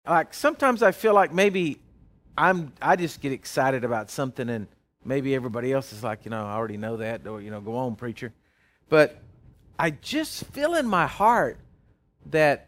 like sometimes I feel like maybe I just get excited about something and maybe everybody else is like, I already know that, or, go on, preacher. But I just feel in my heart that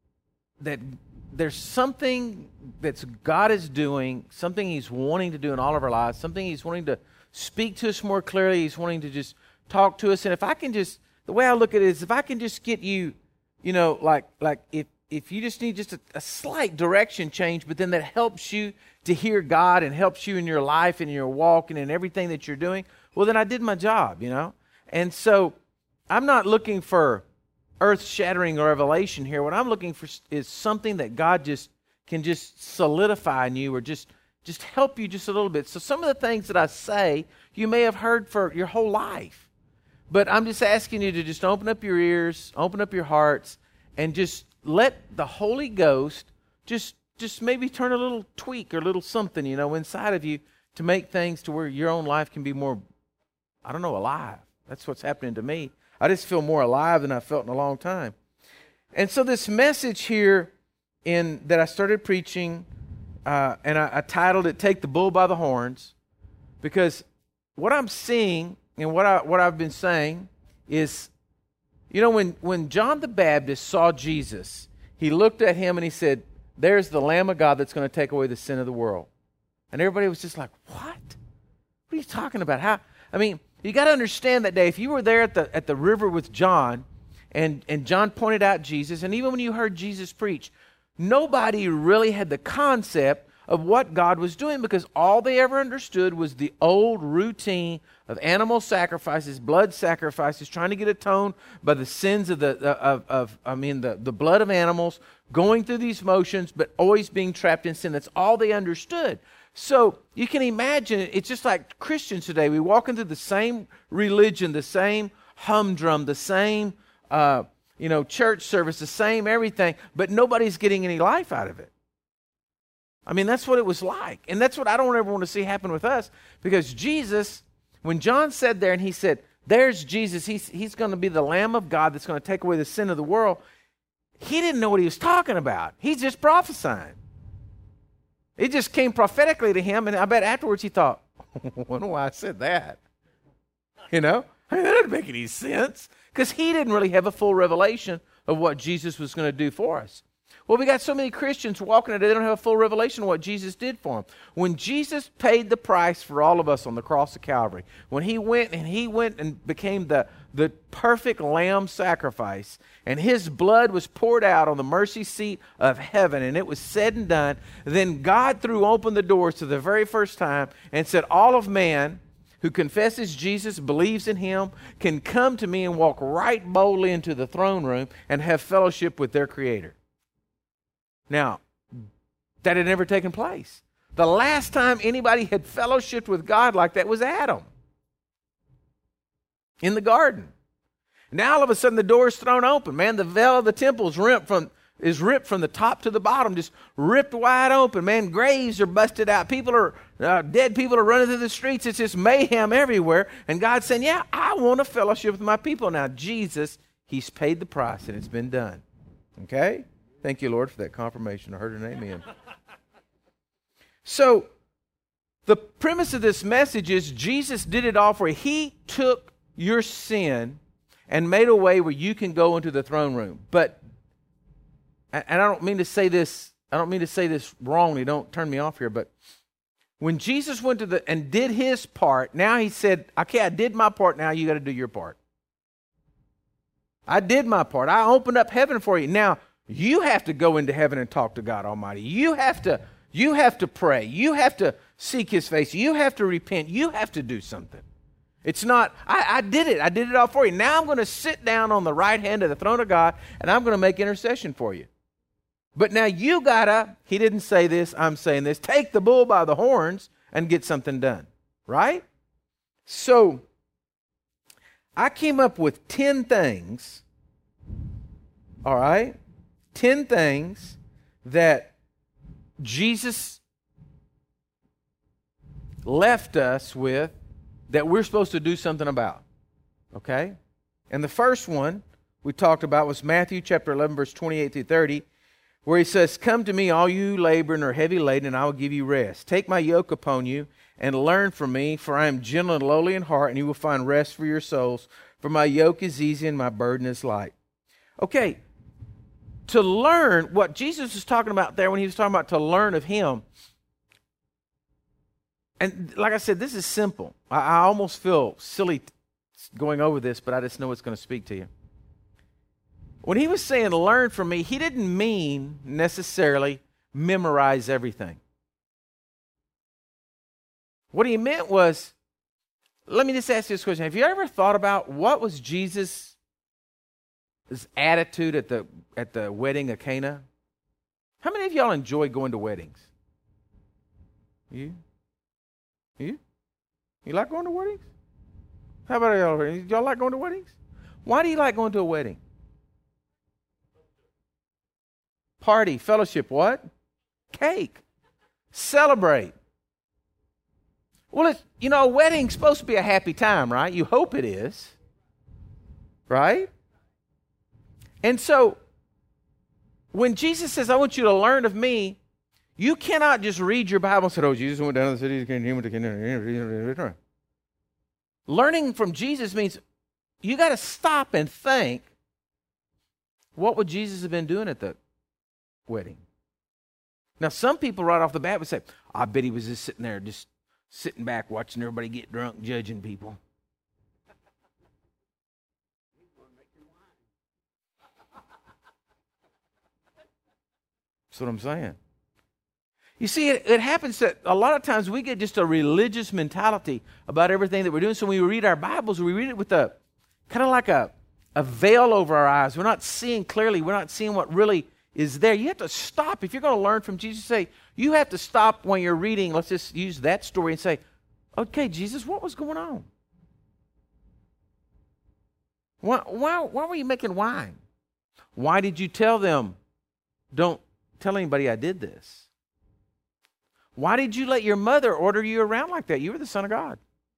there's something that God is doing, something He's wanting to do in all of our lives, something He's wanting to speak to us more clearly. He's wanting to just talk to us. And if I can just, the way I look at it is, if I can just get you, like if you just need just a slight direction change, but then that helps you to hear God and helps you in your life and in your walk and in everything that you're doing, well, then I did my job, And so I'm not looking for earth-shattering revelation here. What I'm looking for is something that God just can just solidify in you or just help you just a little bit. So some of the things that I say, you may have heard for your whole life. But I'm just asking you to just open up your ears, open up your hearts, and just let the Holy Ghost just maybe turn a little tweak or a little something, inside of you to make things to where your own life can be more, alive. That's what's happening to me. I just feel more alive than I felt in a long time. And so this message here that I started preaching, and I titled it, Take the Bull by the Horns, because what I'm seeing and what I've been saying is, when John the Baptist saw Jesus, he looked at him and he said, there's the Lamb of God that's going to take away the sin of the world. And everybody was just like, what? What are you talking about? You got to understand that day, if you were there at the river with John, and John pointed out Jesus, and even when you heard Jesus preach, nobody really had the concept of what God was doing, because all they ever understood was the old routine of animal sacrifices, blood sacrifices, trying to get atoned by the sins of the blood of animals, going through these motions, but always being trapped in sin. That's all they understood. So you can imagine, it's just like Christians today. We walk into the same religion, the same humdrum, the same church service, the same everything, but nobody's getting any life out of it. That's what it was like. And that's what I don't ever want to see happen with us, because Jesus, when John said there and he said, there's Jesus, he's going to be the Lamb of God that's going to take away the sin of the world, he didn't know what he was talking about. He's just prophesying. It just came prophetically to him, and I bet afterwards he thought, I wonder why I said that. That doesn't make any sense, because he didn't really have a full revelation of what Jesus was going to do for us. Well, we got so many Christians walking today, they don't have a full revelation of what Jesus did for them. When Jesus paid the price for all of us on the cross of Calvary, when he went and became the perfect lamb sacrifice, and his blood was poured out on the mercy seat of heaven, and it was said and done, then God threw open the doors to the very first time and said, all of man who confesses Jesus, believes in him, can come to me and walk right boldly into the throne room and have fellowship with their Creator. Now, that had never taken place. The last time anybody had fellowshiped with God like that was Adam in the garden. Now all of a sudden the door is thrown open. Man, the veil of the temple is ripped from the top to the bottom, just ripped wide open. Man, graves are busted out. Dead people are running through the streets. It's just mayhem everywhere. And God's saying, yeah, I want to fellowship with my people. Now, Jesus, he's paid the price and it's been done. Okay? Thank you, Lord, for that confirmation. I heard an amen. So, the premise of this message is Jesus did it all for you. He took your sin and made a way where you can go into the throne room. But, and I don't mean to say this wrongly, don't turn me off here, but when Jesus went and did his part, now he said, okay, I did my part, now you got to do your part. I did my part. I opened up heaven for you. Now, you have to go into heaven and talk to God Almighty. You have to pray. You have to seek his face. You have to repent. You have to do something. It's not, I did it. I did it all for you. Now I'm going to sit down on the right hand of the throne of God, and I'm going to make intercession for you. But now you gotta, he didn't say this, I'm saying this, take the bull by the horns and get something done. Right? So, I came up with 10 things, all right? 10 things that Jesus left us with that we're supposed to do something about. Okay? And the first one we talked about was Matthew chapter 11, verse 28 through 30, where he says, "Come to me, all you labor and are heavy laden, and I will give you rest. Take my yoke upon you and learn from me, for I am gentle and lowly in heart, and you will find rest for your souls. For my yoke is easy and my burden is light." Okay, to learn what Jesus was talking about there when he was talking about to learn of him. And like I said, this is simple. I almost feel silly going over this, but I just know it's going to speak to you. When he was saying learn from me, he didn't mean necessarily memorize everything. What he meant was, let me just ask you this question. Have you ever thought about what was Jesus' attitude at the wedding of Cana? How many of y'all enjoy going to weddings? You? You like going to weddings? How about y'all? Y'all like going to weddings? Why do you like going to a wedding? Party, fellowship, what? Cake. Celebrate. Well, a wedding's supposed to be a happy time, right? You hope it is. Right? And so, when Jesus says, "I want you to learn of me," you cannot just read your Bible and say, "Oh, Jesus went down to the city, he went to." Learning from Jesus means you got to stop and think, what would Jesus have been doing at the wedding? Now, some people right off the bat would say, "I bet he was just sitting there, just sitting back, watching everybody get drunk, judging people." That's what I'm saying. You see, it happens that a lot of times we get just a religious mentality about everything that we're doing. So when we read our Bibles, we read it with a kind of like a veil over our eyes. We're not seeing clearly. We're not seeing what really is there. You have to stop. If you're going to learn from Jesus, you have to stop when you're reading. Let's just use that story and say, "Okay, Jesus, what was going on? Why were you making wine? Why did you tell them, 'Don't tell anybody I did this'? Why did you let your mother order you around like that? You were the Son of God.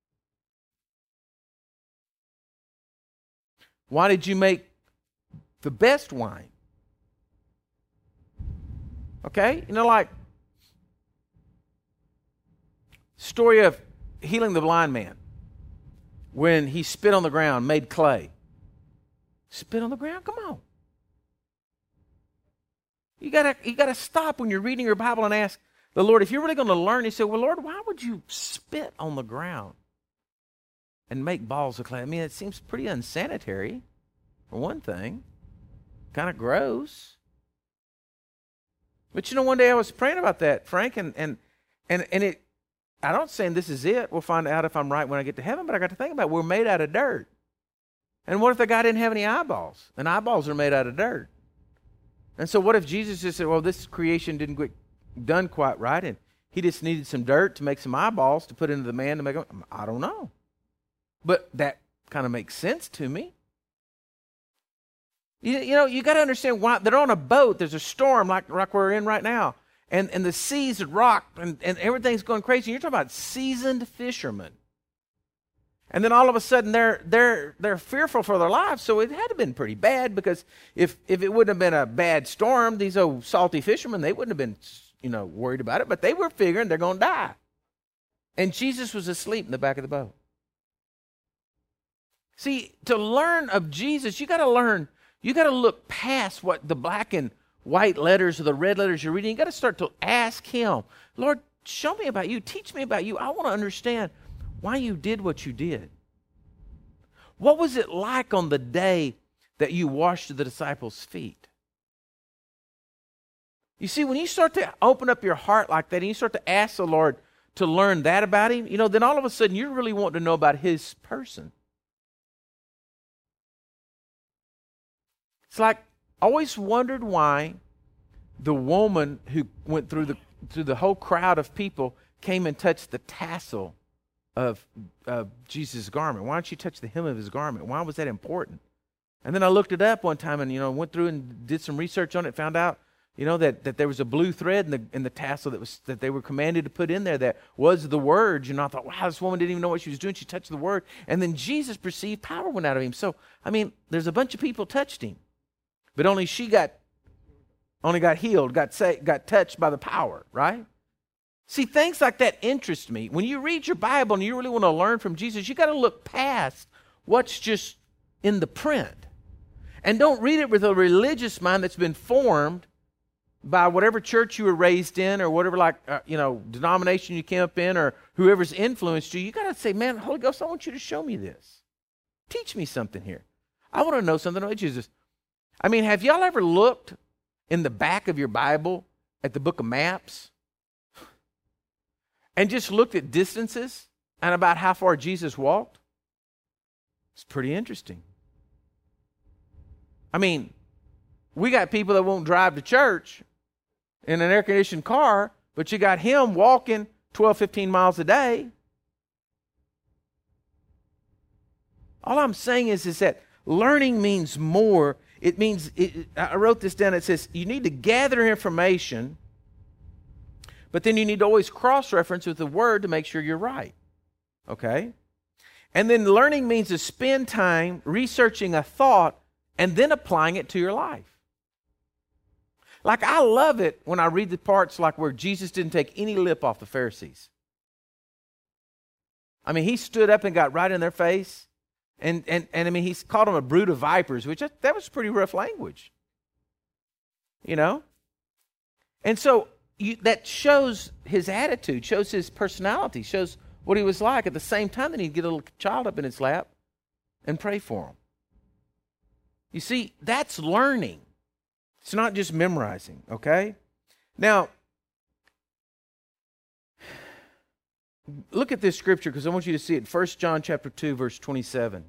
Why did you make the best wine?" Okay? Like story of healing the blind man. When he spit on the ground, made clay. Spit on the ground? Come on. You gotta stop when you're reading your Bible and ask the Lord, if you're really going to learn, you say, "Well, Lord, why would you spit on the ground and make balls of clay?" I mean, it seems pretty unsanitary, for one thing. Kind of gross. But one day I was praying about that, Frank, and it, I'm not saying this is it. We'll find out if I'm right when I get to heaven, but I got to think about it. We're made out of dirt. And what if the guy didn't have any eyeballs? And eyeballs are made out of dirt. And so what if Jesus just said, "Well, this creation didn't get done quite right, and he just needed some dirt to make some eyeballs to put into the man to make him"? I don't know. But that kind of makes sense to me. You got to understand why they're on a boat. There's a storm like we're in right now. And the seas are rocked and everything's going crazy. You're talking about seasoned fishermen. And then all of a sudden they're fearful for their lives. So it had to have been pretty bad, because if it wouldn't have been a bad storm, these old salty fishermen, they wouldn't have been worried about it. But they were figuring they're going to die. And Jesus was asleep in the back of the boat. See, to learn of Jesus, you got to look past what the black and white letters or the red letters you're reading. You got to start to ask him, "Lord, show me about you. Teach me about you. I want to understand why you did what you did. What was it like on the day that you washed the disciples' feet?" You see, when you start to open up your heart like that and you start to ask the Lord to learn that about him, then all of a sudden you really want to know about his person. It's like, I always wondered why the woman who went through the whole crowd of people came and touched the tassel of Jesus' garment. Why don't you touch the hem of his garment? Why was that important? And then I looked it up one time and, went through and did some research on it, found out, that there was a blue thread in the tassel that they were commanded to put in there that was the word. I thought, wow, this woman didn't even know what she was doing. She touched the word. And then Jesus perceived power went out of him. So, there's a bunch of people touched him. But only she got only got healed, got saved, got touched by the power, right? See, things like that interest me. When you read your Bible and you really want to learn from Jesus, you got to look past what's just in the print. And don't read it with a religious mind that's been formed by whatever church you were raised in or whatever denomination you came up in or whoever's influenced you. You got to say, man, Holy Ghost, I want you to show me this. Teach me something here. I want to know something about Jesus. I mean, have y'all ever looked in the back of your Bible at the book of maps and just looked at distances and about how far Jesus walked? It's pretty interesting. I mean, we got people that won't drive to church in an air-conditioned car, but you got him walking 12, 15 miles a day. All I'm saying is that learning means more. It means, I wrote this down, it says you need to gather information, but then you need to always cross-reference with the Word to make sure you're right. Okay? And then learning means to spend time researching a thought and then applying it to your life. Like, I love it when I read the parts like where Jesus didn't take any lip off the Pharisees. I mean, he stood up and got right in their face. And I mean, he's called them a brood of vipers, which that was pretty rough language. You know? And so that shows his attitude, shows his personality, shows what he was like. At the same time, then he'd get a little child up in his lap and pray for him. You see, that's learning. It's not just memorizing, okay? Now, look at this scripture because I want you to see it. 1 John chapter 2, verse 27.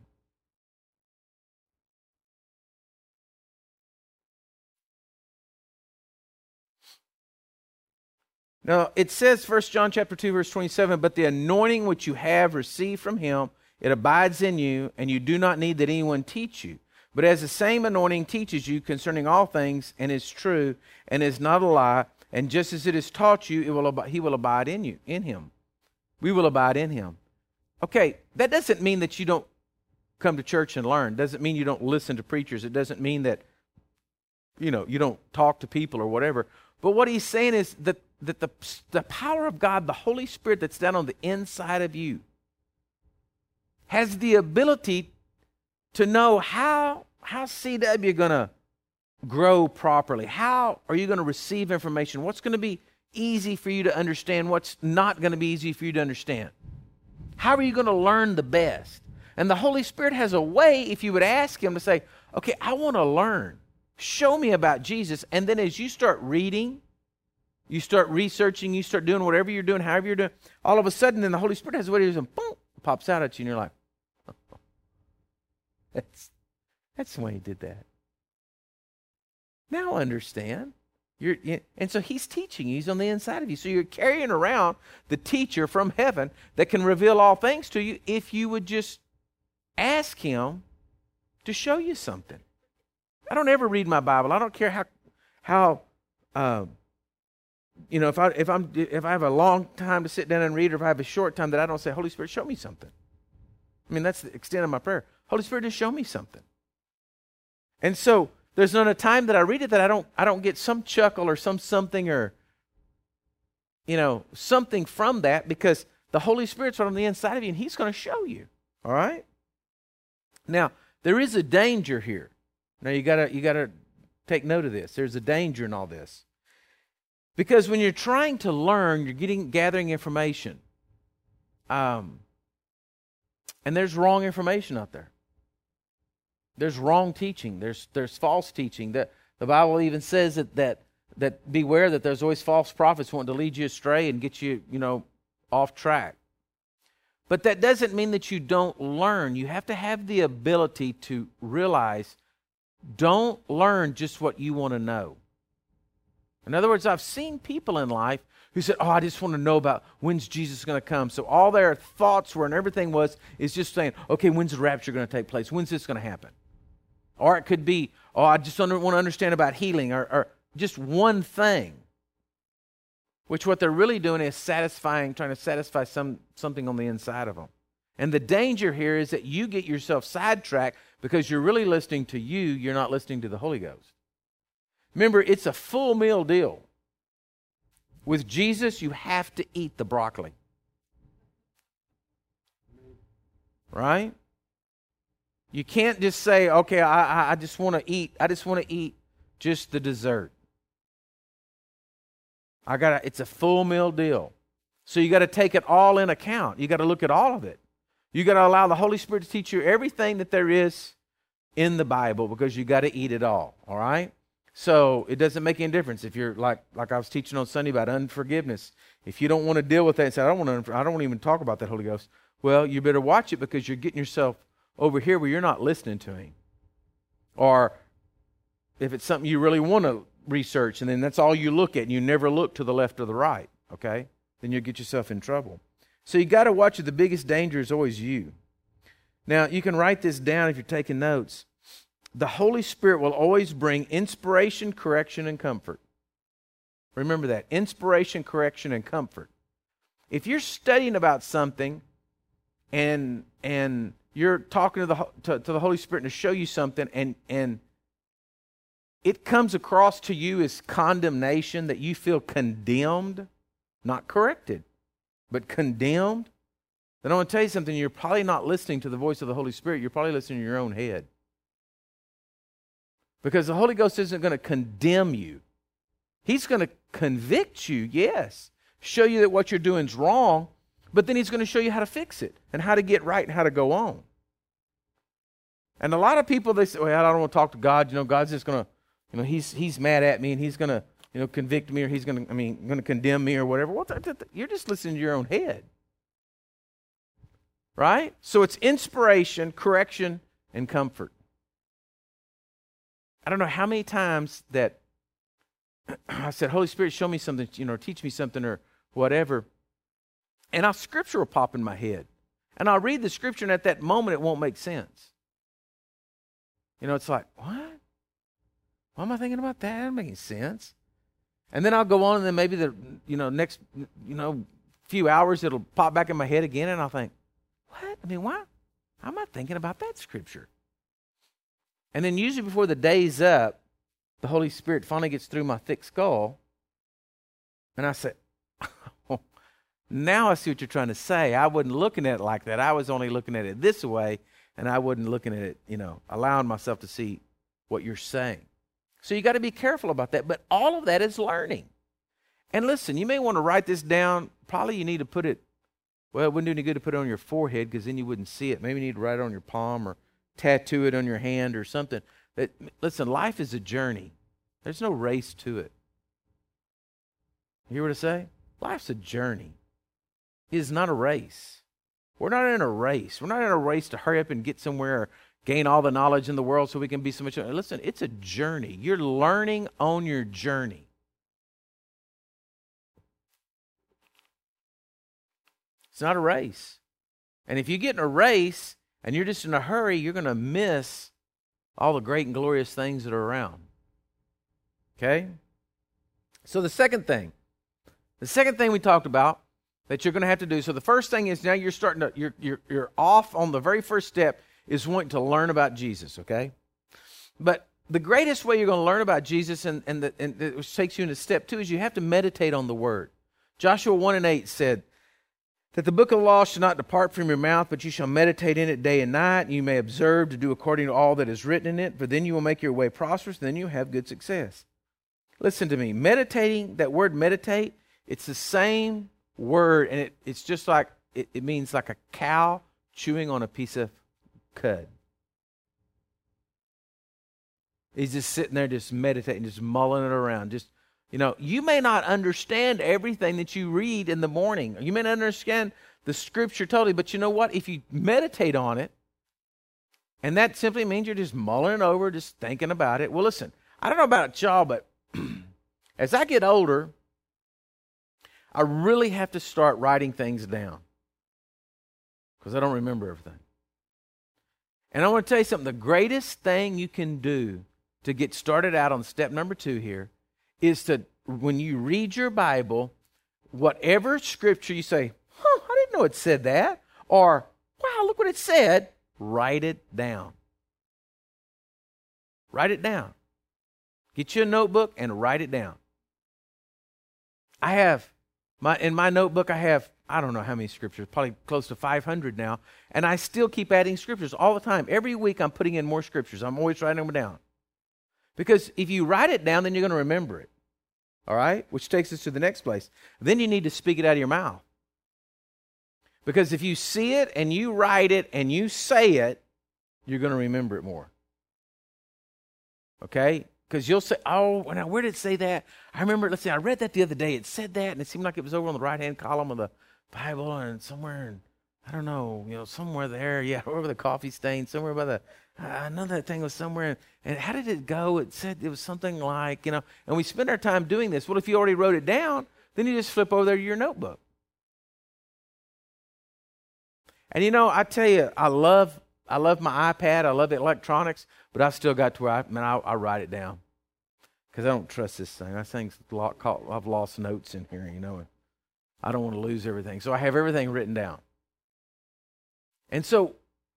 Now, it says, 1 John chapter 2, verse 27, but the anointing which you have received from him, it abides in you, and you do not need that anyone teach you. But as the same anointing teaches you concerning all things, and is true, and is not a lie, and just as it has taught you, he will abide in you, in him. We will abide in him. Okay, that doesn't mean that you don't come to church and learn. It doesn't mean you don't listen to preachers. It doesn't mean that, you don't talk to people or whatever. But what he's saying is that the power of God, the Holy Spirit that's down on the inside of you, has the ability to know how CW you're going to grow properly. How are you going to receive information? What's going to be easy for you to understand? What's not going to be easy for you to understand? How are you going to learn the best? And the Holy Spirit has a way, if you would ask him to say, okay, I want to learn. Show me about Jesus. And then as you start reading, you start researching, you start doing whatever you're doing, however you're doing, all of a sudden then the Holy Spirit has a way to do, and boom, pops out at you and you're like, that's the way he did that. Now I understand. And so he's teaching you. He's on the inside of you. So you're carrying around the teacher from heaven that can reveal all things to you if you would just ask him to show you something. I don't ever read my Bible. I don't care how if I have a long time to sit down and read, or if I have a short time, that I don't say, Holy Spirit, show me something. I mean, that's the extent of my prayer. Holy Spirit, just show me something. And so there's not a time that I read it that I don't get some chuckle or something or something from that, because the Holy Spirit's right on the inside of you and he's going to show you. All right? Now, there is a danger here. Now you gotta take note of this. There's a danger in all this. Because when you're trying to learn, you're gathering information. And there's wrong information out there. There's wrong teaching. There's false teaching. The Bible even says that beware that there's always false prophets wanting to lead you astray and get you, off track. But that doesn't mean that you don't learn. You have to have the ability to realize, don't learn just what you want to know. In other words, I've seen people in life who said, I just want to know about when's Jesus going to come. So all their thoughts were and everything is just saying, okay, when's the rapture going to take place? When's this going to happen? Or it could be, I just want to understand about healing, or just one thing. Which what they're really doing is trying to satisfy something on the inside of them. And the danger here is that you get yourself sidetracked because you're really listening to you're not listening to the Holy Ghost. Remember, it's a full meal deal. With Jesus, you have to eat the broccoli. Right? You can't just say, okay, I just want to eat. I just want to eat just the dessert. It's a full meal deal. So you got to take it all in account. You got to look at all of it. You got to allow the Holy Spirit to teach you everything that there is in the Bible, because you got to eat it all right? So it doesn't make any difference if you're like I was teaching on Sunday about unforgiveness. If you don't want to deal with that and say, I don't want to even talk about that Holy Ghost, well, you better watch it, because you're getting yourself over here where you're not listening to Him. Or if it's something you really want to research, and then that's all you look at, and you never look to the left or the right, okay? Then you'll get yourself in trouble. So you got to watch it. The biggest danger is always you. Now, you can write this down if you're taking notes. The Holy Spirit will always bring inspiration, correction, and comfort. Remember that. Inspiration, correction, and comfort. If you're studying about something and you're talking to the Holy Spirit to show you something, and it comes across to you as condemnation, that you feel condemned, not corrected, but condemned, then I want to tell you something. You're probably not listening to the voice of the Holy Spirit. You're probably listening to your own head. Because the Holy Ghost isn't going to condemn you. He's going to convict you, yes. Show you that what you're doing is wrong, but then He's going to show you how to fix it and how to get right and how to go on. And a lot of people, they say, well, I don't want to talk to God. God's just going to, He's mad at me, and He's going to, convict me, or He's going to condemn me or whatever. Well, you're just listening to your own head. Right? So it's inspiration, correction, and comfort. I don't know how many times that I said, Holy Spirit, show me something, or teach me something, or whatever. And a scripture will pop in my head. And I'll read the scripture, and at that moment it won't make sense. It's like, what? Why am I thinking about that? That doesn't make any sense. And then I'll go on, and then maybe the next few hours it'll pop back in my head again, and I'll think, what? Why? How am I thinking about that scripture? And then usually before the day's up, the Holy Spirit finally gets through my thick skull, and I say, oh, now I see what you're trying to say. I wasn't looking at it like that. I was only looking at it this way, and I wasn't looking at it, allowing myself to see what you're saying. So you got to be careful about that. But all of that is learning. And listen, you may want to write this down. Probably you need to put it, well, it wouldn't do any good to put it on your forehead, because then you wouldn't see it. Maybe you need to write it on your palm or tattoo it on your hand or something. Listen, life is a journey. There's no race to it. You hear what I say? Life's a journey. It is not a race. We're not in a race. We're not in a race to hurry up and get somewhere or gain all the knowledge in the world so we can be so much. Listen, it's a journey. You're learning on your journey. It's not a race. And if you get in a race and you're just in a hurry, you're going to miss all the great and glorious things that are around. Okay? So the second thing we talked about that you're going to have to do. So the first thing is, now you're starting to, you're off on the very first step, is wanting to learn about Jesus, okay? But the greatest way you're going to learn about Jesus, and which takes you into step 2, is you have to meditate on the Word. Joshua 1:8 said that the book of the law shall not depart from your mouth, but you shall meditate in it day and night, and you may observe to do according to all that is written in it, for then you will make your way prosperous, and then you'll have good success. Listen to me. Meditating, that word meditate, it's the same word, and it's just like, it means like a cow chewing on a piece of cud. He's just sitting there just meditating, just mulling it around. Just, you may not understand everything that you read in the morning. You may not understand the scripture totally, but you know what? If you meditate on it, and that simply means you're just mulling it over, just thinking about it. Well, listen, I don't know about y'all, but as I get older, I really have to start writing things down, because I don't remember everything. And I want to tell you something. The greatest thing you can do to get started out on step number 2 here is to, when you read your Bible, whatever scripture you say, I didn't know it said that, or, wow, look what it said, write it down. Write it down. Get you a notebook and write it down. I have in my notebook, I have, I don't know how many scriptures, probably close to 500 now, and I still keep adding scriptures all the time. Every week I'm putting in more scriptures. I'm always writing them down. Because if you write it down, then you're going to remember it. All right? Which takes us to the next place. Then you need to speak it out of your mouth. Because if you see it and you write it and you say it, you're going to remember it more. Okay? Because you'll say, oh, now where did it say that? I remember, let's see, I read that the other day. It said that, and it seemed like it was over on the right-hand column of the Bible and somewhere, I don't know, somewhere there. Yeah, over the coffee stain, somewhere by the, I know that thing was somewhere. And how did it go? It said it was something like, and we spend our time doing this. Well, if you already wrote it down, then you just flip over there to your notebook. And I tell you, I love my iPad. I love the electronics, but I still got to where I write it down because I don't trust this thing. I've lost notes in here, and I don't want to lose everything. So I have everything written down. And so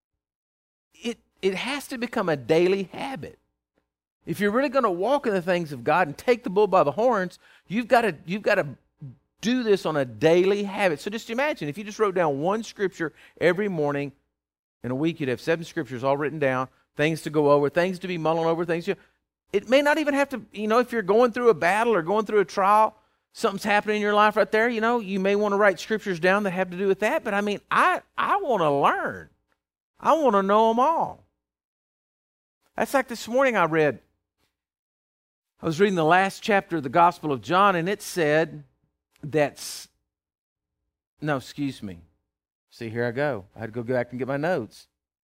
it has to become a daily habit. If you're really going to walk in the things of God and take the bull by the horns, you've got to do this on a daily habit. So just imagine if you just wrote down one scripture every morning. In a week, you'd have 7 scriptures all written down, things to go over, things to be mulling over, it may not even have to, if you're going through a battle or going through a trial, something's happening in your life right there, you may want to write scriptures down that have to do with that. But I want to learn. I want to know them all. That's like this morning I was reading the last chapter of the Gospel of John, and it said See, here I go. I had to go back and get my notes.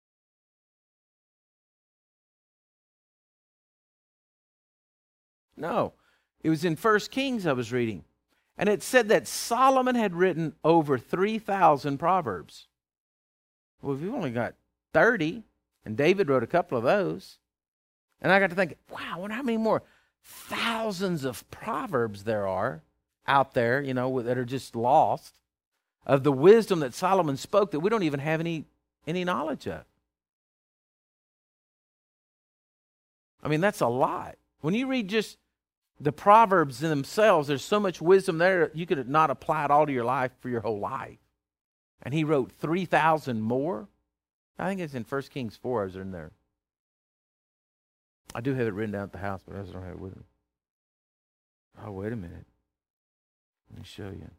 No, it was in 1 Kings I was reading. And it said that Solomon had written over 3,000 proverbs. Well, we've only got 30, and David wrote a couple of those. And I got to think, wow, I wonder how many more thousands of proverbs there are out there, that are just lost, of the wisdom that Solomon spoke that we don't even have any knowledge of. I mean, that's a lot. When you read just the Proverbs in themselves, there's so much wisdom there, you could not apply it all to your life for your whole life. And he wrote 3,000 more. I think it's in 1 Kings 4, I was in there. I do have it written down at the house, but I just don't have it with me. Oh, wait a minute. Let me show you.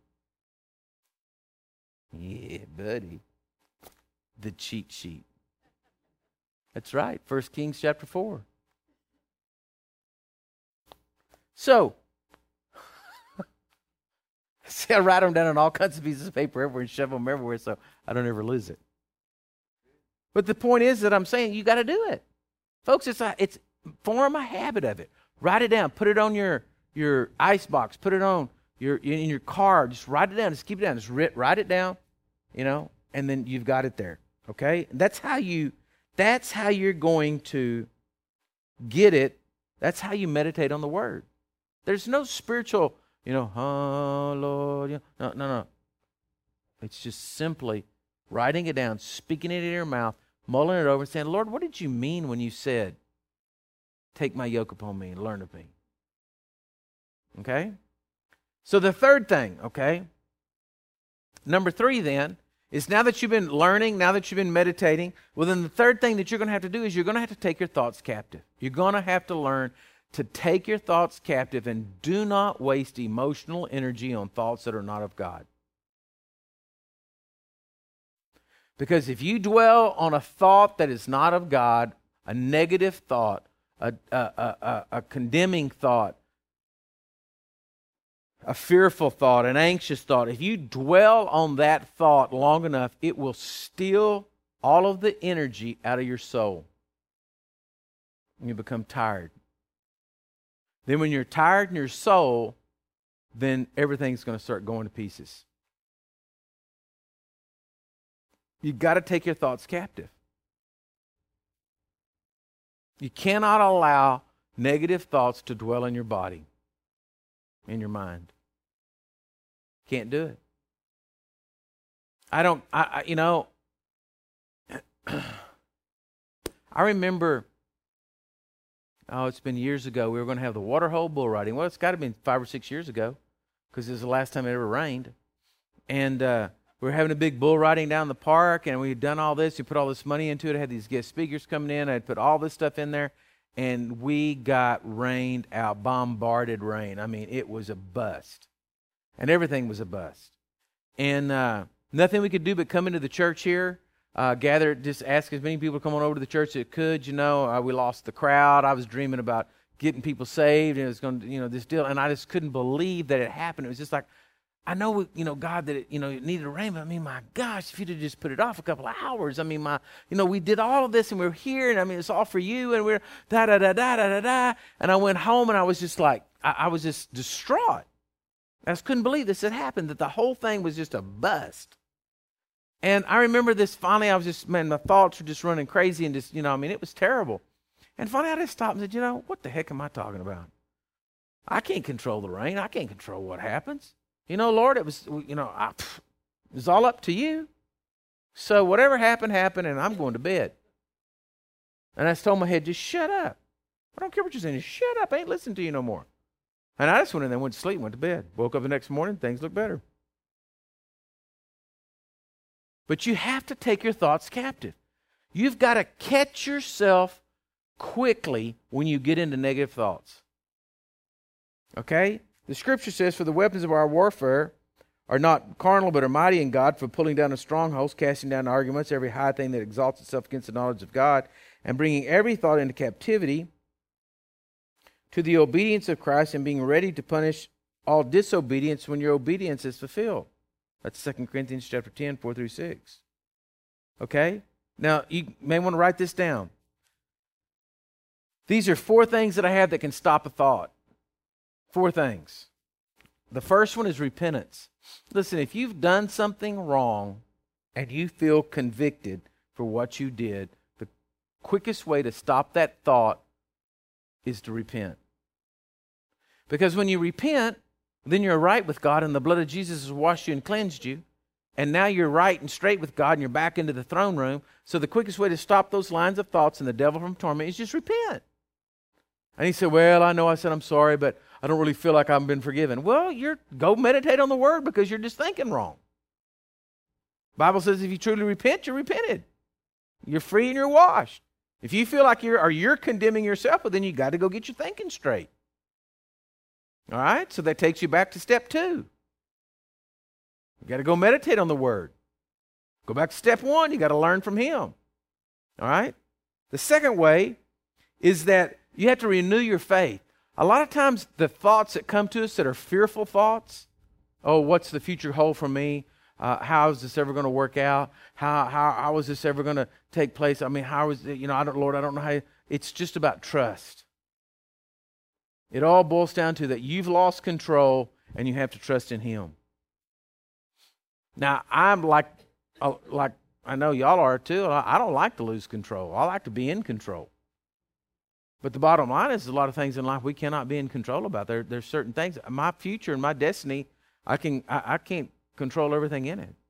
Yeah, buddy. The cheat sheet. That's right. 1 Kings chapter 4. So, see, I write them down on all kinds of pieces of paper everywhere and shove them everywhere so I don't ever lose it. But the point is that I'm saying you got to do it. Folks, it's form a habit of it. Write it down. Put it on your ice box. Put it on in your car. Just write it down. Just keep it down. Just write it down. And then you've got it there, okay? That's how you're going to get it. That's how you meditate on the Word. There's no spiritual, oh, Lord, no. It's just simply writing it down, speaking it in your mouth, mulling it over, and saying, Lord, what did you mean when you said, take my yoke upon me and learn of me? Okay? So the third thing, okay? Number 3 then, is now that you've been learning, now that you've been meditating, well then the third thing that you're going to have to do is you're going to have to take your thoughts captive. You're going to have to learn to take your thoughts captive and do not waste emotional energy on thoughts that are not of God. Because if you dwell on a thought that is not of God, a negative thought, a condemning thought, a fearful thought, an anxious thought, if you dwell on that thought long enough, it will steal all of the energy out of your soul. And you become tired. Then when you're tired in your soul, then everything's going to start going to pieces. You've got to take your thoughts captive. You cannot allow negative thoughts to dwell in your body, in your mind. Can't do it. I remember Oh, it's been years ago. We were going to have the Waterhole bull riding. Well, it's got to be 5 or 6 years ago because it was the last time it ever rained. And we were having a big bull riding down the park, and we had done all this. We put all this money into it. I had these guest speakers coming in. I had put all this stuff in there, and we got rained out, bombarded rain. I mean, it was a bust. And everything was a bust. And nothing we could do but come into the church here, gather, just ask as many people to come on over to the church as could. We lost the crowd. I was dreaming about getting people saved, and it was going to, this deal. And I just couldn't believe that it happened. It was just like, I know, God, that it needed to rain, but I mean, my gosh, if you'd have just put it off a couple of hours, I mean, we did all of this, and we're here, and I mean, it's all for you, and we're da-da-da-da-da-da-da. And I went home, and I was just like, I was just distraught. I just couldn't believe this had happened, that the whole thing was just a bust. And I remember this, finally, I was just, my thoughts were just running crazy, and just, it was terrible. And finally, I just stopped and said, what the heck am I talking about? I can't control the rain. I can't control what happens. Lord, it was, it was all up to you. So whatever happened, happened, and I'm going to bed. And I just told my head, just shut up. I don't care what you're saying. Just shut up. I ain't listening to you no more. And I just went in there, went to sleep, went to bed. Woke up the next morning, things looked better. But you have to take your thoughts captive. You've got to catch yourself quickly when you get into negative thoughts. Okay? The scripture says, for the weapons of our warfare are not carnal, but are mighty in God for pulling down the strongholds, casting down arguments, every high thing that exalts itself against the knowledge of God, and bringing every thought into captivity to the obedience of Christ, and being ready to punish all disobedience when your obedience is fulfilled. That's 2 Corinthians chapter 10, 4 through 6. Okay? Now, you may want to write this down. These are 4 things that I have that can stop a thought. 4 things. The first one is repentance. Listen, if you've done something wrong and you feel convicted for what you did, the quickest way to stop that thought is to repent. Because when you repent, then you're right with God, and the blood of Jesus has washed you and cleansed you, and now you're right and straight with God, and you're back into the throne room. So the quickest way to stop those lines of thoughts and the devil from torment is just repent. And he said, well, I know I said I'm sorry, but I don't really feel like I've been forgiven. Well, go meditate on the Word, because you're just thinking wrong. The Bible says if you truly repent, you're repented. You're free and you're washed. If you feel like you're condemning yourself, well, then you got to go get your thinking straight. All right? So that takes you back to step 2. You got to go meditate on the Word. Go back to step 1. You got to learn from Him. All right? The second way is that you have to renew your faith. A lot of times the thoughts that come to us that are fearful thoughts, oh, what's the future hold for me? How is this ever going to work out? How is this ever going to take place? I mean, how is it, Lord, I don't know how. It's just about trust. It all boils down to that you've lost control and you have to trust in Him. Now, I'm like I know y'all are too. I don't like to lose control. I like to be in control. But the bottom line is, there's a lot of things in life we cannot be in control about. There's certain things. My future and my destiny, I can't control everything in it.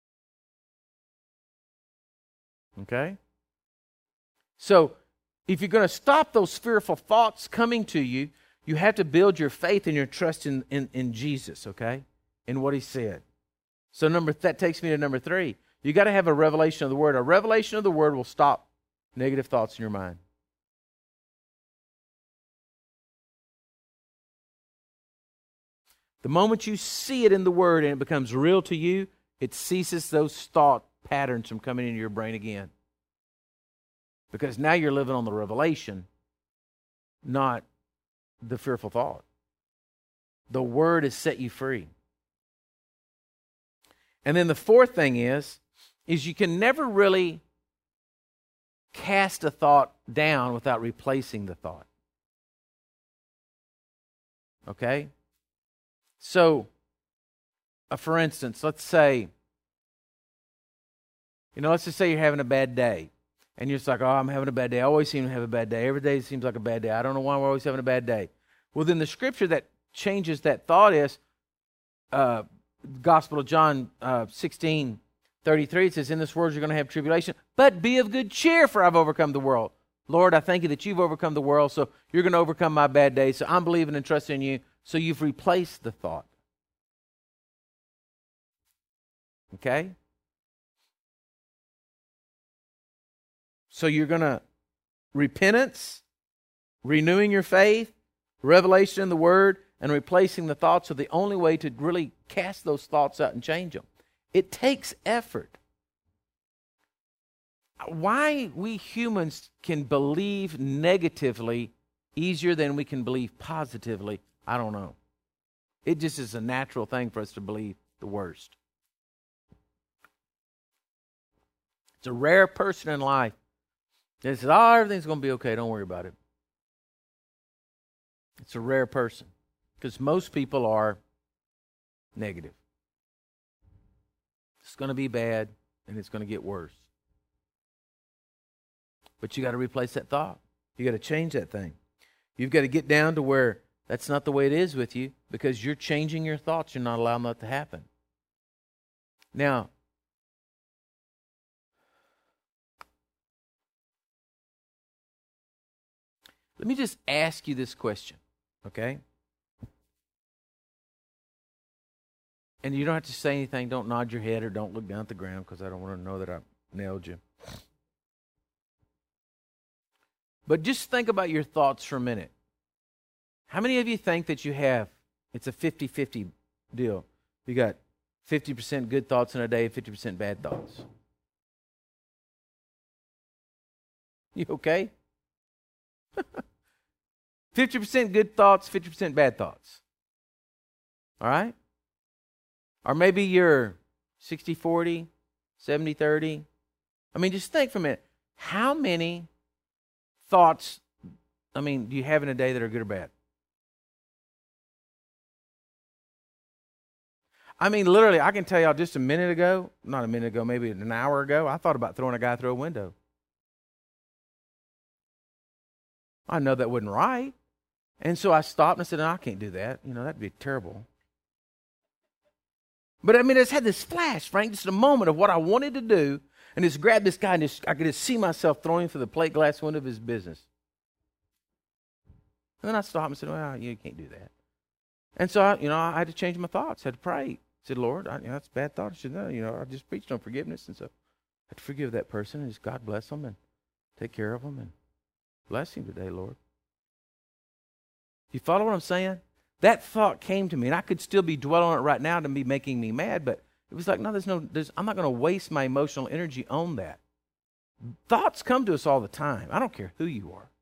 Okay? So, if you're going to stop those fearful thoughts coming to you, you have to build your faith and your trust in Jesus, okay? In what He said. So that takes me to number 3. You got to have a revelation of the Word. A revelation of the Word will stop negative thoughts in your mind. The moment you see it in the Word and it becomes real to you, it ceases those thought patterns from coming into your brain again. Because now you're living on the revelation, not the fearful thought. The Word has set you free. And then the 4th thing is you can never really cast a thought down without replacing the thought. Okay? So, for instance, let's say, let's just say you're having a bad day. And you're just like, oh, I'm having a bad day. I always seem to have a bad day. Every day seems like a bad day. I don't know why we're always having a bad day. Well, then the scripture that changes that thought is Gospel of John 16:33. It says, in this world you're going to have tribulation, but be of good cheer, for I've overcome the world. Lord, I thank you that you've overcome the world, so you're going to overcome my bad days. So I'm believing and trusting in you. So you've replaced the thought. Okay? So you're going to repentance, renewing your faith, revelation in the Word, and replacing the thoughts are the only way to really cast those thoughts out and change them. It takes effort. Why we humans can believe negatively easier than we can believe positively, I don't know. It just is a natural thing for us to believe the worst. It's a rare person in life that says, oh, everything's going to be okay, don't worry about it. It's a rare person because most people are negative. It's going to be bad and it's going to get worse. But you got to replace that thought. You got to change that thing. You've got to get down to where that's not the way it is with you because you're changing your thoughts. You're not allowing that to happen. Now, let me just ask you this question, okay? And you don't have to say anything. Don't nod your head or don't look down at the ground because I don't want to know that I nailed you. But just think about your thoughts for a minute. How many of you think that you have, it's a 50-50 deal? You got 50% good thoughts in a day, 50% bad thoughts. You okay? 50% good thoughts, 50% bad thoughts. All right? Or maybe you're 60-40, 70-30. I mean, just think for a minute. How many thoughts, do you have in a day that are good or bad? Literally, I can tell y'all just not a minute ago, maybe an hour ago, I thought about throwing a guy through a window. I know that wasn't right. And so I stopped and I said, no, I can't do that. That'd be terrible. But I just had this flash, Frank, just a moment of what I wanted to do. And just grab this guy and I could just see myself throwing him through the plate glass window of his business. And then I stopped and said, well, you can't do that. And so, I had to change my thoughts. I had to pray. I said, Lord, that's a bad thought. I said, no, I just preached on forgiveness. And so I had to forgive that person and just God bless them and take care of them and bless him today, Lord. You follow what I'm saying? That thought came to me, and I could still be dwelling on it right now to be making me mad, but it was like, no, I'm not going to waste my emotional energy on that. Thoughts come to us all the time. I don't care who you are.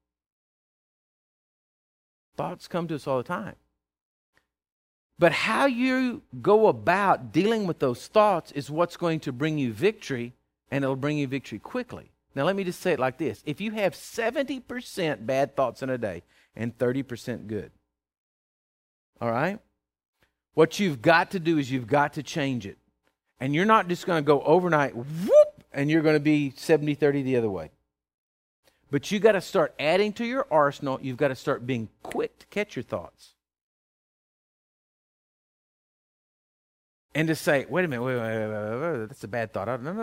Thoughts come to us all the time. But how you go about dealing with those thoughts is what's going to bring you victory, and it'll bring you victory quickly. Now, let me just say it like this. If you have 70% bad thoughts in a day and 30% good, all right? What you've got to do is you've got to change it. And you're not just going to go overnight, whoop, and you're going to be 70-30 the other way. But you got to start adding to your arsenal. You've got to start being quick to catch your thoughts. And to say, wait a minute, wait, that's a bad thought. You're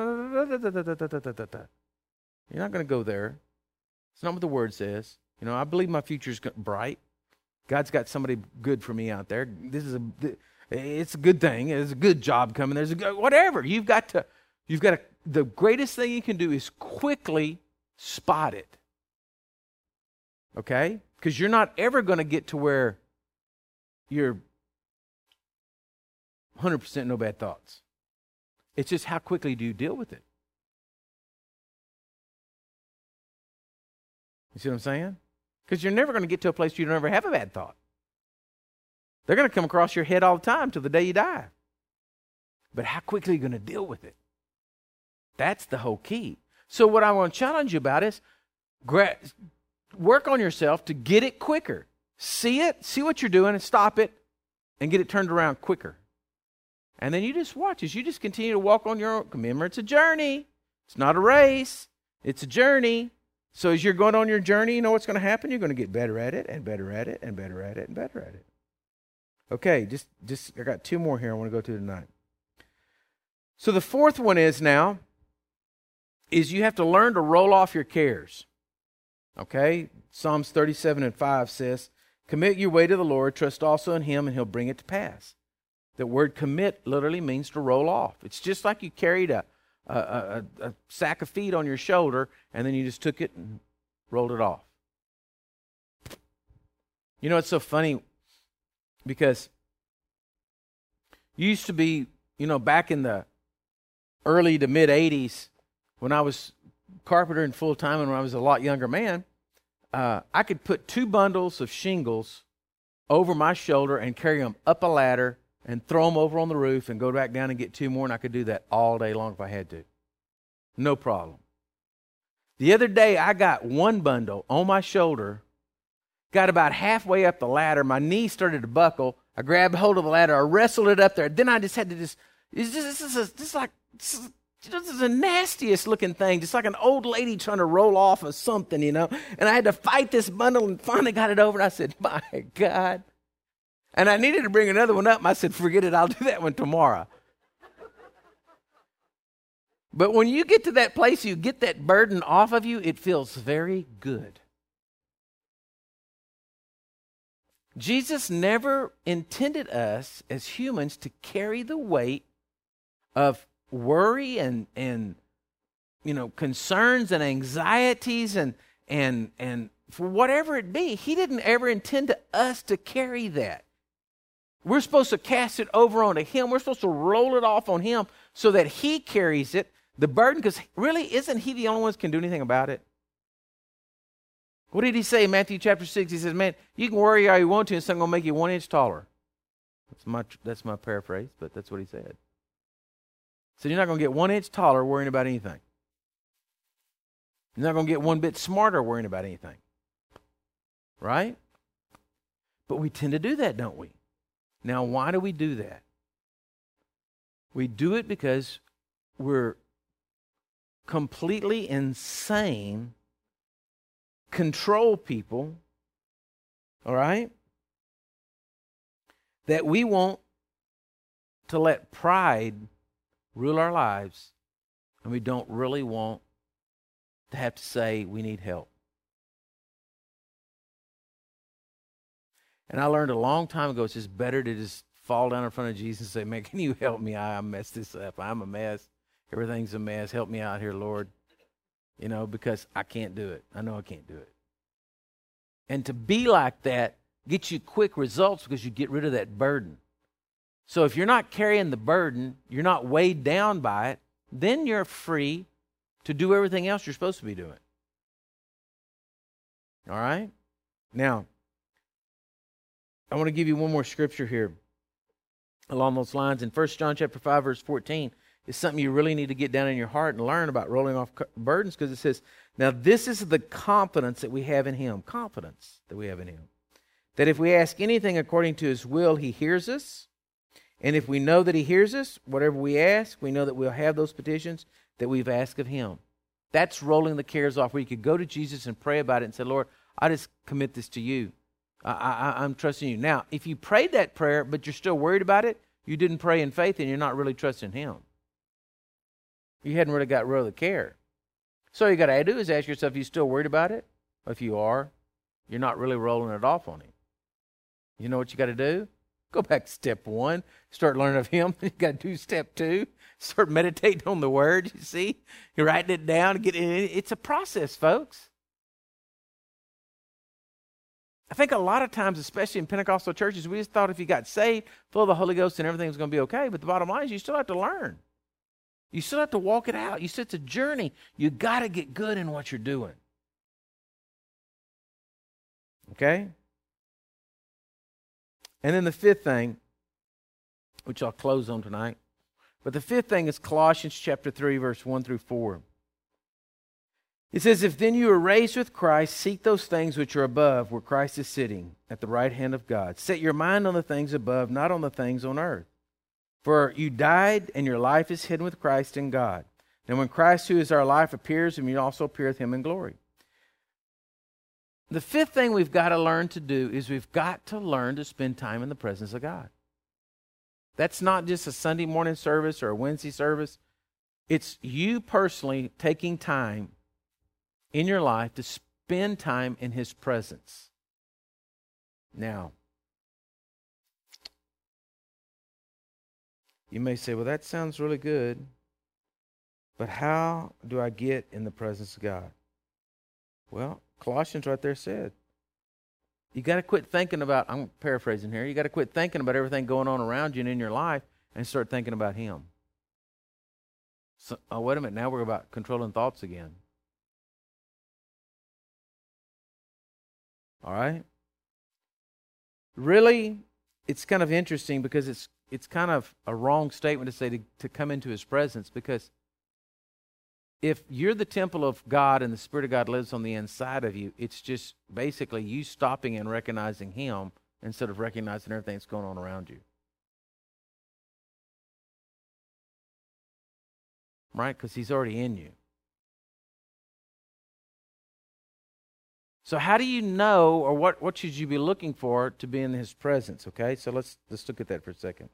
not going to go there. It's not what the Word says. I believe my future's bright. God's got somebody good for me out there. It's a good thing. There's a good job coming. There's whatever. You've got to, the greatest thing you can do is quickly spot it. Okay? Because you're not ever going to get to where you're 100% no bad thoughts. It's just how quickly do you deal with it? You see what I'm saying? Because you're never going to get to a place where you don't ever have a bad thought. They're going to come across your head all the time till the day you die. But how quickly are you going to deal with it? That's the whole key. So what I want to challenge you about is work on yourself to get it quicker. See it, see what you're doing, and stop it, and get it turned around quicker. And then you just watch as you just continue to walk on your own. Remember, it's a journey. It's not a race. It's a journey. So as you're going on your journey, you know what's going to happen? You're going to get better at it and better at it and better at it and better at it. Okay, just I got two more here I want to go to tonight. So the fourth one is you have to learn to roll off your cares. Okay? Psalms 37:5 says, commit your way to the Lord, trust also in him, and he'll bring it to pass. The word commit literally means to roll off. It's just like you carried a sack of feed on your shoulder, and then you just took it and rolled it off. You know, it's so funny because used to be, you know, back in the early to mid 80s when I was carpentering full time and when I was a lot younger man, I could put 2 bundles of shingles over my shoulder and carry them up a ladder and throw them over on the roof and go back down and get 2 more, and I could do that all day long if I had to. No problem. The other day, I got 1 bundle on my shoulder, got about halfway up the ladder, my knee started to buckle, I grabbed hold of the ladder, I wrestled it up there, then I just had to this is the nastiest looking thing, just like an old lady trying to roll off of something, you know, and I had to fight this bundle and finally got it over, and I said, my God. And I needed to bring another one up, and I said, forget it, I'll do that one tomorrow. But when you get to that place, you get that burden off of you, it feels very good. Jesus never intended us as humans to carry the weight of worry and you know, concerns and anxieties and for whatever it be. He didn't ever intend us to carry that. We're supposed to cast it over onto him. We're supposed to roll it off on him so that he carries it, the burden, because really, isn't he the only one who can do anything about it? What did he say in Matthew chapter 6? He says, man, you can worry all you want to, and it's not going to make you 1 inch taller. That's my paraphrase, but that's what he said. So you're not going to get 1 inch taller worrying about anything. You're not going to get 1 bit smarter worrying about anything. Right? But we tend to do that, don't we? Now, why do we do that? We do it because we're completely insane control people, all right? That we want to let pride rule our lives, and we don't really want to have to say we need help. And I learned a long time ago, it's just better to just fall down in front of Jesus and say, man, can you help me? I messed this up. I'm a mess. Everything's a mess. Help me out here, Lord. You know, because I can't do it. I know I can't do it. And to be like that gets you quick results because you get rid of that burden. So if you're not carrying the burden, you're not weighed down by it, then you're free to do everything else you're supposed to be doing. All right? Now, I want to give you one more scripture here along those lines. In 1 John chapter 5, verse 14, it's something you really need to get down in your heart and learn about rolling off burdens, because it says, now this is the confidence that we have in him. Confidence that we have in him. That if we ask anything according to his will, he hears us. And if we know that he hears us, whatever we ask, we know that we'll have those petitions that we've asked of him. That's rolling the cares off, where you could go to Jesus and pray about it and say, Lord, I just commit this to you. I'm trusting you. Now, if you prayed that prayer, but you're still worried about it, you didn't pray in faith and you're not really trusting him. You hadn't really got rid of the care. So all you got to do is ask yourself, are you still worried about it? Or if you are, you're not really rolling it off on him. You know what you got to do? Go back to step 1. Start learning of him. You got to do step 2. Start meditating on the word, you see? You're writing it down. It's a process, folks. I think a lot of times, especially in Pentecostal churches, we just thought if you got saved, full of the Holy Ghost, and everything was going to be okay. But the bottom line is you still have to learn. You still have to walk it out. It's a journey. You got to get good in what you're doing. Okay? And then the fifth thing, which I'll close on tonight, but the fifth thing is Colossians chapter 3, verse 1 through 4. It says, if then you are raised with Christ, seek those things which are above, where Christ is sitting at the right hand of God. Set your mind on the things above, not on the things on earth. For you died, and your life is hidden with Christ in God. And when Christ, who is our life, appears, and you also appear with him in glory. The fifth thing we've got to learn to do is we've got to learn to spend time in the presence of God. That's not just a Sunday morning service or a Wednesday service. It's you personally taking time in your life to spend time in His presence. Now, you may say, well, that sounds really good, but how do I get in the presence of God? Well, Colossians right there said, you got to quit thinking about, I'm paraphrasing here, you got to quit thinking about everything going on around you and in your life and start thinking about Him. So, oh, wait a minute, now we're about controlling thoughts again. All right? Really, it's kind of interesting because it's kind of a wrong statement to say to come into His presence, because if you're the temple of God and the Spirit of God lives on the inside of you, it's just basically you stopping and recognizing Him instead of recognizing everything that's going on around you. Right? Because He's already in you. So how do you know, or what should you be looking for to be in His presence? Okay, so let's look at that for a second.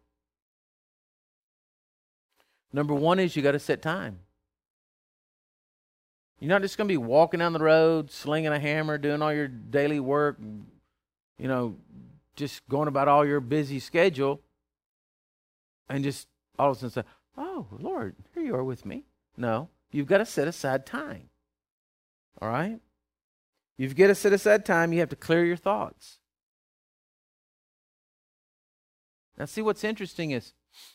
Number one is you got to set time. You're not just going to be walking down the road, slinging a hammer, doing all your daily work, just going about all your busy schedule, and just all of a sudden say, oh, Lord, here you are with me. No, you've got to set aside time. All right? You've got to set aside time. You have to clear your thoughts. Now, see, what's interesting is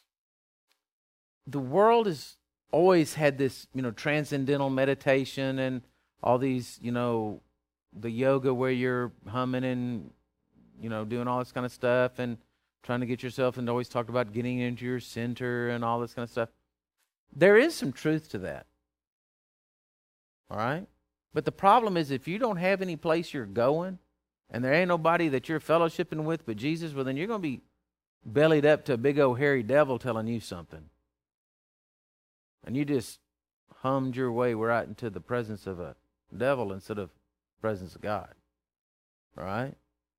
the world has always had this, transcendental meditation and all these, the yoga where you're humming and, doing all this kind of stuff and trying to get yourself, and always talked about getting into your center and all this kind of stuff. There is some truth to that. All right? But the problem is, if you don't have any place you're going and there ain't nobody that you're fellowshipping with but Jesus, well, then you're going to be bellied up to a big old hairy devil telling you something. And you just hummed your way right into the presence of a devil instead of the presence of God. Right?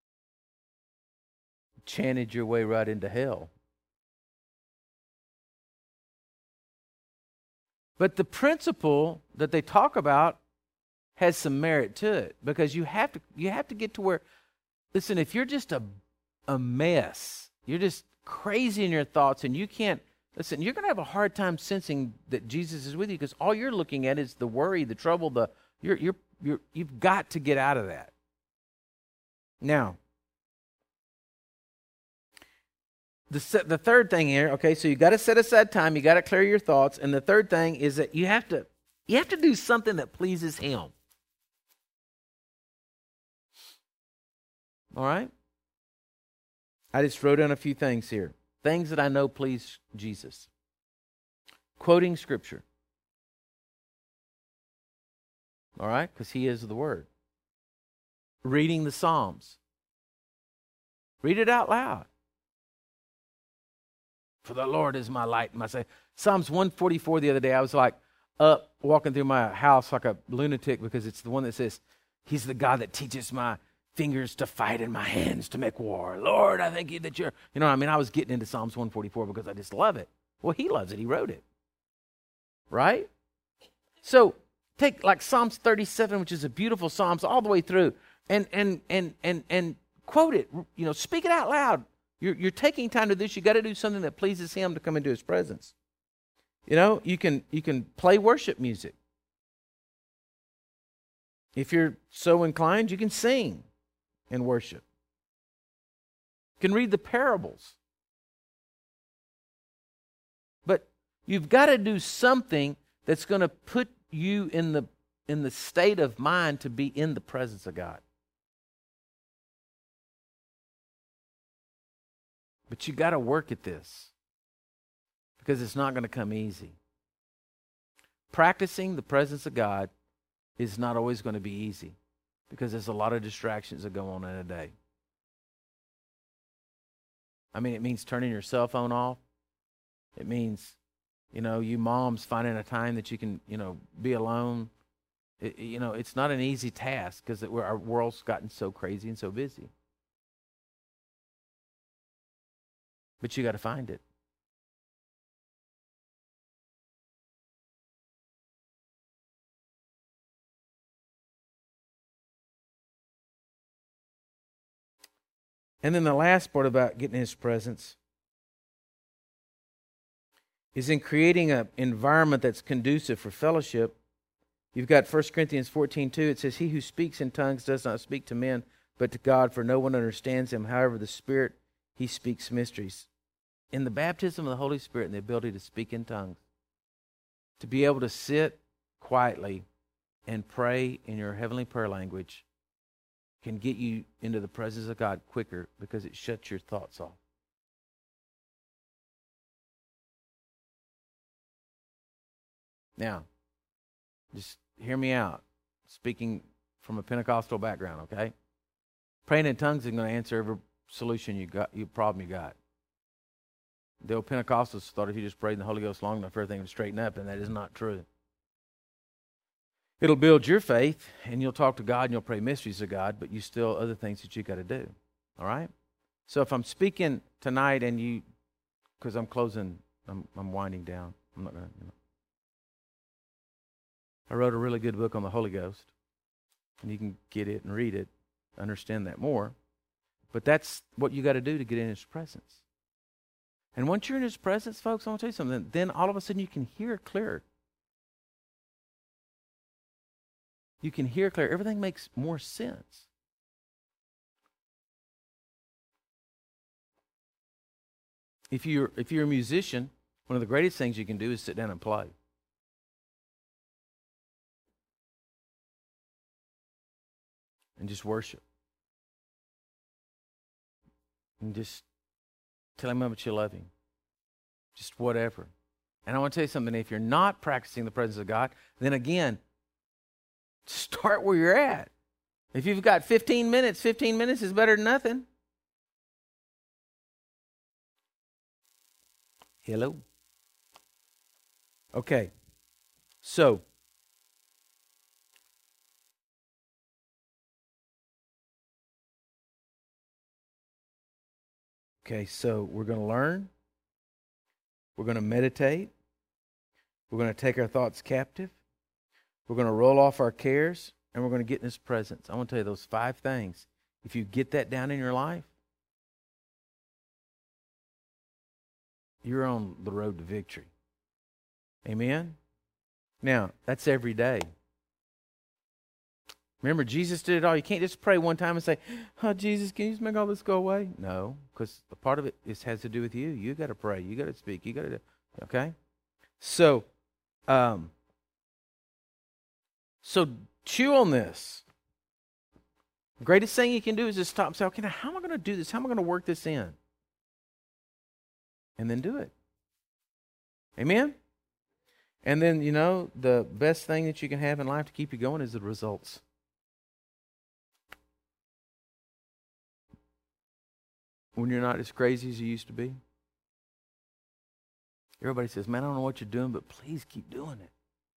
Chanted your way right into hell. But the principle that they talk about has some merit to it, because you have to get to where, listen, if you're just a mess, you're just crazy in your thoughts, and you can't, listen, you're going to have a hard time sensing that Jesus is with you, because all you're looking at is the worry, the trouble, you've got to get out of that. Now, the third thing here, okay, so you got to set aside time, you got to clear your thoughts, and the third thing is that you have to do something that pleases Him. All right? I just wrote down a few things here. Things that I know please Jesus. Quoting Scripture. All right? Because He is the Word. Reading the Psalms. Read it out loud. For the Lord is my light and my Savior. Psalms 144 the other day, I was like up walking through my house like a lunatic, because it's the one that says, He's the God that teaches my fingers to fight and my hands to make war. Lord, I thank you that you're, I was getting into Psalms 144 because I just love it. Well, He loves it. He wrote it. Right? So take like Psalms 37, which is a beautiful Psalms all the way through, and quote it. Speak it out loud. You're taking time to this. You got to do something that pleases Him to come into His presence. You can play worship music. If you're so inclined, you can sing and worship. You can read the parables. But you've got to do something that's going to put you in the state of mind to be in the presence of God. But you got to work at this, because it's not going to come easy. Practicing the presence of God is not always going to be easy, because there's a lot of distractions that go on in a day. It means turning your cell phone off. It means, you moms finding a time that you can, be alone. It's not an easy task, because our world's gotten so crazy and so busy. But you got to find it. And then the last part about getting in His presence is in creating an environment that's conducive for fellowship. You've got 1 Corinthians 14:2. It says, "He who speaks in tongues does not speak to men, but to God, for no one understands him. However, the Spirit, He speaks mysteries." In the baptism of the Holy Spirit and the ability to speak in tongues, to be able to sit quietly and pray in your heavenly prayer language can get you into the presence of God quicker because it shuts your thoughts off. Now, just hear me out, speaking from a Pentecostal background, okay? Praying in tongues isn't going to answer every problem you got. The old Pentecostals thought if you just prayed in the Holy Ghost long enough, everything would straighten up, and that is not true. It'll build your faith, and you'll talk to God, and you'll pray mysteries to God, but you still other things that you got to do, all right? So if I'm speaking tonight and you, because I'm closing, I'm winding down. I'm not going to, I wrote a really good book on the Holy Ghost, and you can get it and read it, understand that more. But that's what you got to do to get in His presence. And once you're in His presence, folks, I want to tell you something. Then all of a sudden you can hear clearer. You can hear clearer. Everything makes more sense. If you're a musician, one of the greatest things you can do is sit down and play. And just worship. And just tell Him how much you love Him. Just whatever. And I want to tell you something. If you're not practicing the presence of God, then again, start where you're at. If you've got 15 minutes is better than nothing. Hello? Okay. So, we're going to learn. We're going to meditate. We're going to take our thoughts captive. We're going to roll off our cares, and we're going to get in His presence. I want to tell you those 5 things. If you get that down in your life, you're on the road to victory. Amen? Now, that's every day. Remember, Jesus did it all. You can't just pray one time and say, "Oh, Jesus, can you just make all this go away?" No, because a part of it has to do with you. You got to pray. You got to speak. You got to do. Okay? So chew on this. The greatest thing you can do is just stop and say, "Okay, now how am I going to do this? How am I going to work this in?" And then do it. Amen? And then, the best thing that you can have in life to keep you going is the results. When you're not as crazy as you used to be. Everybody says, "Man, I don't know what you're doing, but please keep doing it."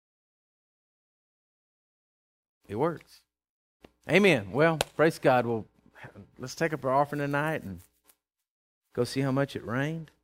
It works. Amen. Well, praise God. Well, let's take up our offering tonight and go see how much it rained.